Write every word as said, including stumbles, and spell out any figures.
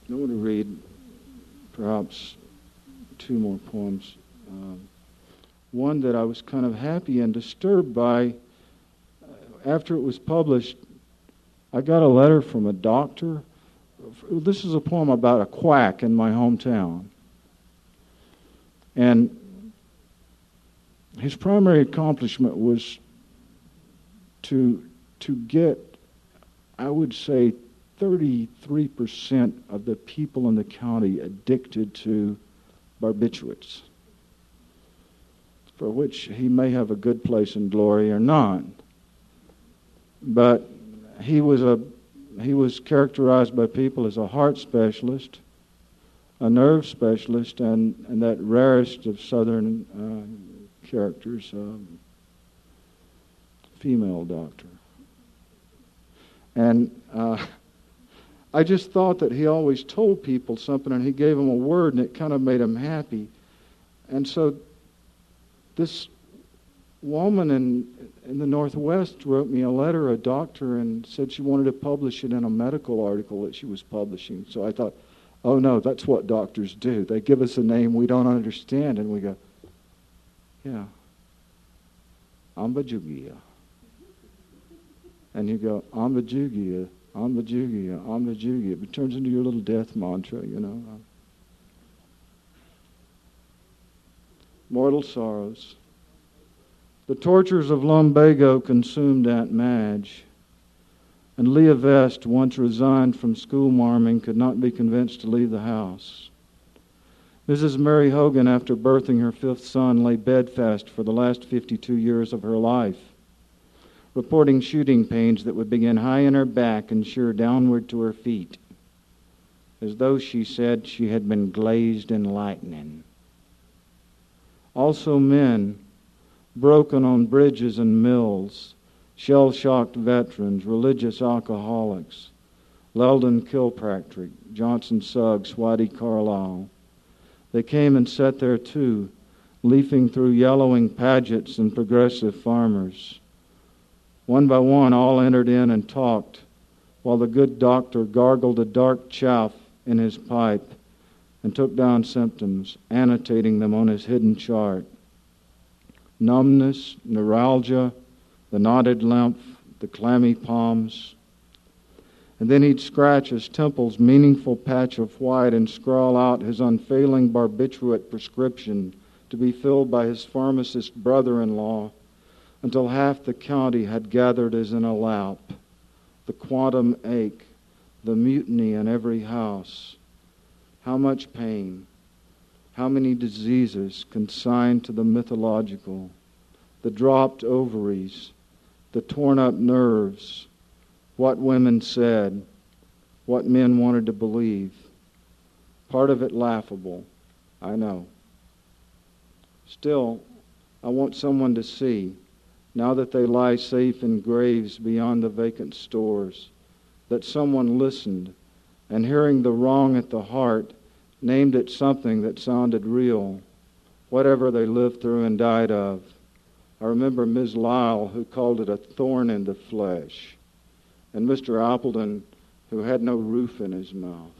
I want to read perhaps two more poems. Um, one that I was kind of happy and disturbed by. After it was published, I got a letter from a doctor. This is a poem about a quack in my hometown. And his primary accomplishment was to to get, I would say, thirty-three percent of the people in the county addicted to barbiturates, for which he may have a good place in glory or not. But he was a he was characterized by people as a heart specialist, a nerve specialist, and, and that rarest of Southern uh, characters, um, female doctor. And uh, I just thought that he always told people something, and he gave them a word, and it kind of made them happy. And so this woman in in the Northwest wrote me a letter, a doctor, and said she wanted to publish it in a medical article that she was publishing. So I thought, oh no, that's what doctors do. They give us a name we don't understand, and we go, yeah, Ambajugia. And you go, Ambajugia, Ambajugia, Ambajugia. It turns into your little death mantra, you know. Mortal sorrows. The tortures of lumbago consumed Aunt Madge, and Leah Vest, once resigned from school marming, could not be convinced to leave the house. Missus Mary Hogan, after birthing her fifth son, lay bedfast for the last fifty-two years of her life, reporting shooting pains that would begin high in her back and sheer downward to her feet, as though, she said, she had been glazed in lightning. Also men, broken on bridges and mills, shell-shocked veterans, religious alcoholics, Leldon Kilpatrick, Johnson Suggs, Whitey Carlisle. They came and sat there too, leafing through yellowing Pagets and progressive farmers. One by one all entered in and talked, while the good doctor gargled a dark chaff in his pipe and took down symptoms, annotating them on his hidden chart. Numbness, neuralgia, the knotted lymph, the clammy palms. And then he'd scratch his temple's meaningful patch of white and scrawl out his unfailing barbiturate prescription to be filled by his pharmacist brother-in-law until half the county had gathered as in a lap. The quantum ache, the mutiny in every house. How much pain. How many diseases consigned to the mythological, the dropped ovaries, the torn-up nerves, what women said, what men wanted to believe. Part of it laughable, I know. Still, I want someone to see, now that they lie safe in graves beyond the vacant stores, that someone listened, and hearing the wrong at the heart, named it something that sounded real, whatever they lived through and died of. I remember Miz Lyle, who called it a thorn in the flesh, and Mister Appleton, who had no roof in his mouth.